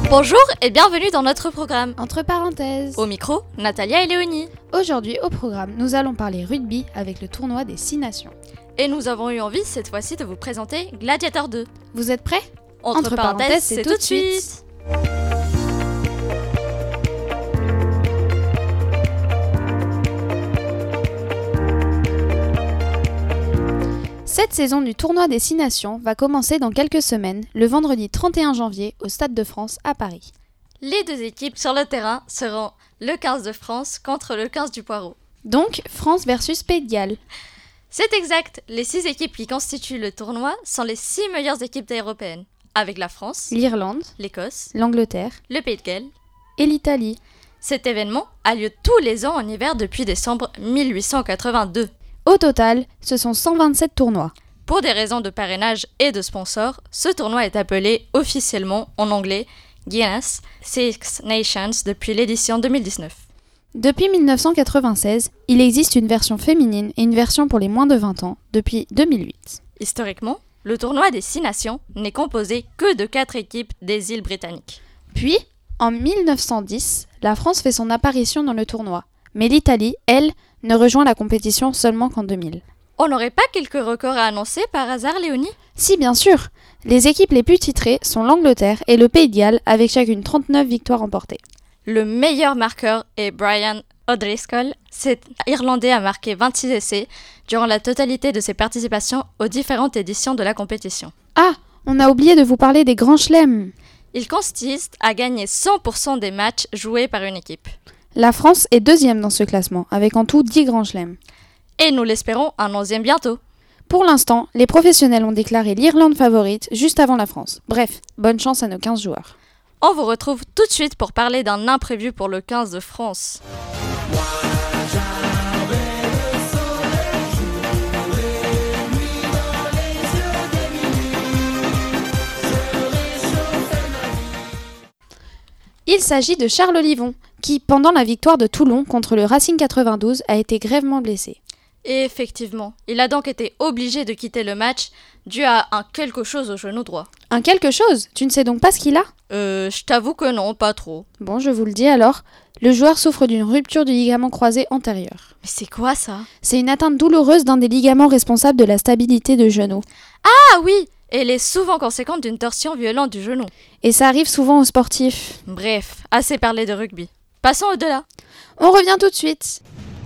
Bonjour et bienvenue dans notre programme. Entre parenthèses. Au micro, Natalia et Léonie. Aujourd'hui au programme, nous allons parler rugby avec le tournoi des 6 nations. Et nous avons eu envie cette fois-ci de vous présenter Gladiator 2. Vous êtes prêts ? Entre parenthèses, c'est tout de suite. Cette saison du tournoi des 6 nations va commencer dans quelques semaines, le vendredi 31 janvier, au Stade de France à Paris. Les deux équipes sur le terrain seront le 15 de France contre le 15 du Poireau. Donc, France versus Pays de Galles. C'est exact, les 6 équipes qui constituent le tournoi sont les 6 meilleures équipes européennes, avec la France, l'Irlande, l'Écosse, l'Angleterre le Pays de Galles et l'Italie. Cet événement a lieu tous les ans en hiver depuis décembre 1882. Au total, ce sont 127 tournois. Pour des raisons de parrainage et de sponsors, ce tournoi est appelé officiellement en anglais Guinness Six Nations depuis l'édition 2019. Depuis 1996, il existe une version féminine et une version pour les moins de 20 ans depuis 2008. Historiquement, le tournoi des 6 nations n'est composé que de 4 équipes des îles britanniques. Puis, en 1910, la France fait son apparition dans le tournoi, mais l'Italie, elle, ne rejoint la compétition seulement qu'en 2000. On n'aurait pas quelques records à annoncer par hasard, Léonie ? Si, bien sûr. Les équipes les plus titrées sont l'Angleterre et le Pays de Galles, avec chacune 39 victoires remportées. Le meilleur marqueur est Brian O'Driscoll. Cet Irlandais a marqué 26 essais durant la totalité de ses participations aux différentes éditions de la compétition. Ah, on a oublié de vous parler des grands chelems. Il consiste à gagner 100% des matchs joués par une équipe. La France est deuxième dans ce classement, avec en tout 10 grands chelems. Et nous l'espérons un 11e bientôt. Pour l'instant, les professionnels ont déclaré l'Irlande favorite juste avant la France. Bref, bonne chance à nos 15 joueurs. On vous retrouve tout de suite pour parler d'un imprévu pour le 15 de France. Il s'agit de Charles Olivon, qui, pendant la victoire de Toulon contre le Racing 92, a été grièvement blessé. Et effectivement, il a donc été obligé de quitter le match dû à un quelque chose au genou droit. Un quelque chose ? Tu ne sais donc pas ce qu'il a ? Je t'avoue que non, pas trop. Bon, je vous le dis alors. Le joueur souffre d'une rupture du ligament croisé antérieur. Mais c'est quoi ça ? C'est une atteinte douloureuse d'un des ligaments responsables de la stabilité de genou. Ah oui ! Et elle est souvent conséquente d'une torsion violente du genou. Et ça arrive souvent aux sportifs. Bref, assez parlé de rugby. Passons au-delà. On revient tout de suite.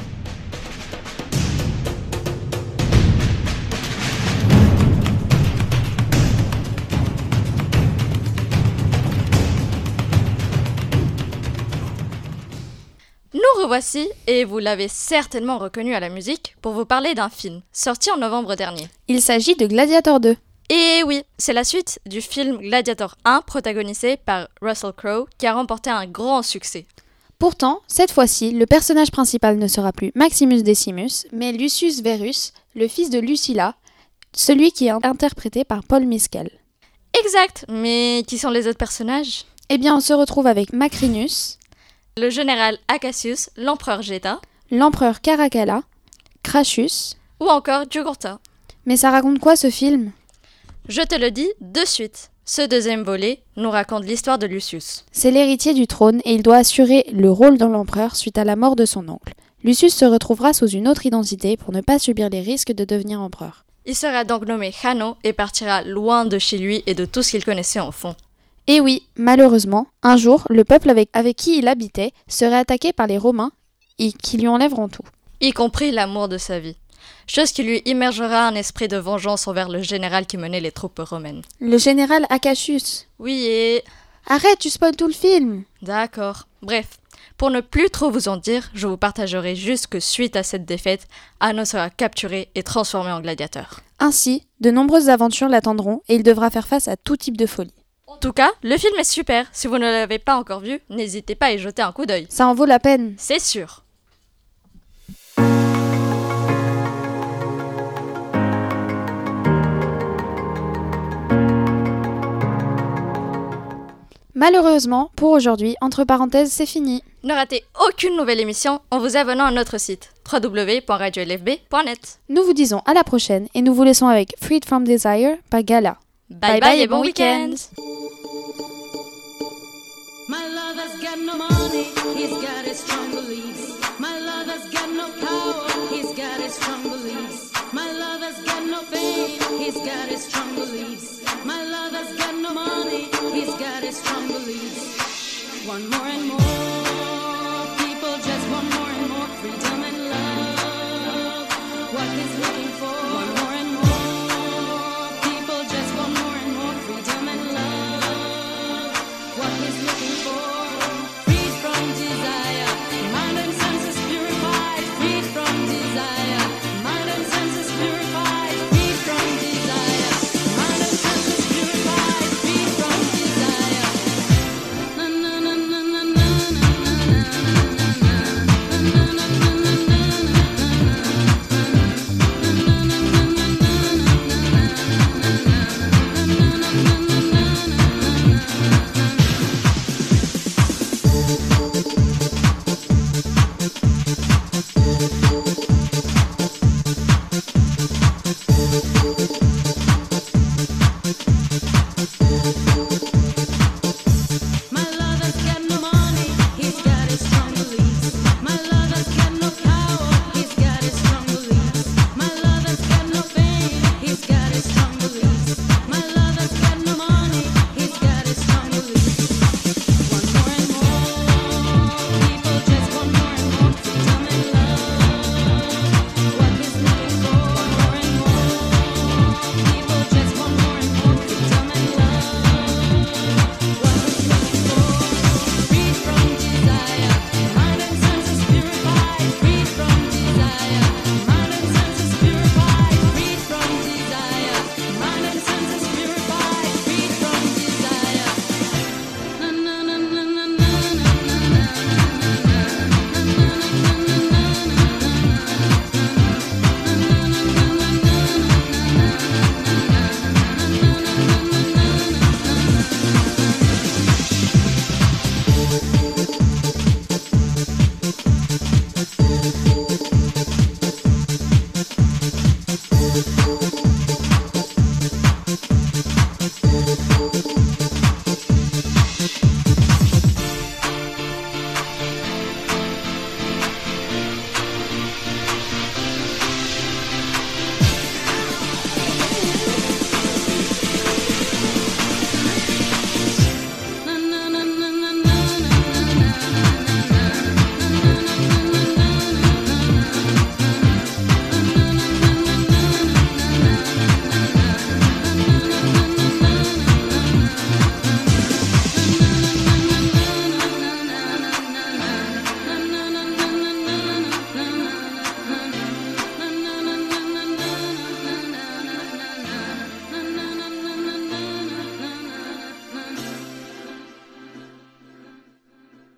Nous revoici, et vous l'avez certainement reconnu à la musique, pour vous parler d'un film, sorti en novembre dernier. Il s'agit de Gladiator 2. Et oui, c'est la suite du film Gladiator 1, protagonisé par Russell Crowe, qui a remporté un grand succès. Pourtant, cette fois-ci, le personnage principal ne sera plus Maximus Decimus, mais Lucius Verus, le fils de Lucilla, celui qui est interprété par Paul Mescal. Exact, mais qui sont les autres personnages ? Eh bien, on se retrouve avec Macrinus, le général Acacius, l'empereur Geta, l'empereur Caracalla, Crassus, ou encore Jugurtha. Mais ça raconte quoi ce film ? Je te le dis de suite. Ce deuxième volet nous raconte l'histoire de Lucius. C'est l'héritier du trône et il doit assurer le rôle de l'empereur suite à la mort de son oncle. Lucius se retrouvera sous une autre identité pour ne pas subir les risques de devenir empereur. Il sera donc nommé Hanno et partira loin de chez lui et de tout ce qu'il connaissait en fond. Et oui, malheureusement, un jour, le peuple avec qui il habitait serait attaqué par les Romains et qui lui enlèveront tout. Y compris l'amour de sa vie. Chose qui lui immergera un esprit de vengeance envers le général qui menait les troupes romaines. Le général Acacius. Oui et... Arrête, tu spoil tout le film. D'accord. Bref, pour ne plus trop vous en dire, je vous partagerai juste que suite à cette défaite, Hanno sera capturé et transformé en gladiateur. Ainsi, de nombreuses aventures l'attendront et il devra faire face à tout type de folie. En tout cas, le film est super. Si vous ne l'avez pas encore vu, n'hésitez pas à y jeter un coup d'œil. Ça en vaut la peine. C'est sûr. Malheureusement, pour aujourd'hui, entre parenthèses, c'est fini. Ne ratez aucune nouvelle émission en vous abonnant à notre site www.radiolfb.net. Nous vous disons à la prochaine et nous vous laissons avec Freed from Desire par Gala. Bye bye et bon week-end. got no money, he's got his strong beliefs. My lover's got no power, he's got his strong beliefs. My lover's got no fame, he's got his strong beliefs. My lover's got no money, he's got his strong beliefs. One more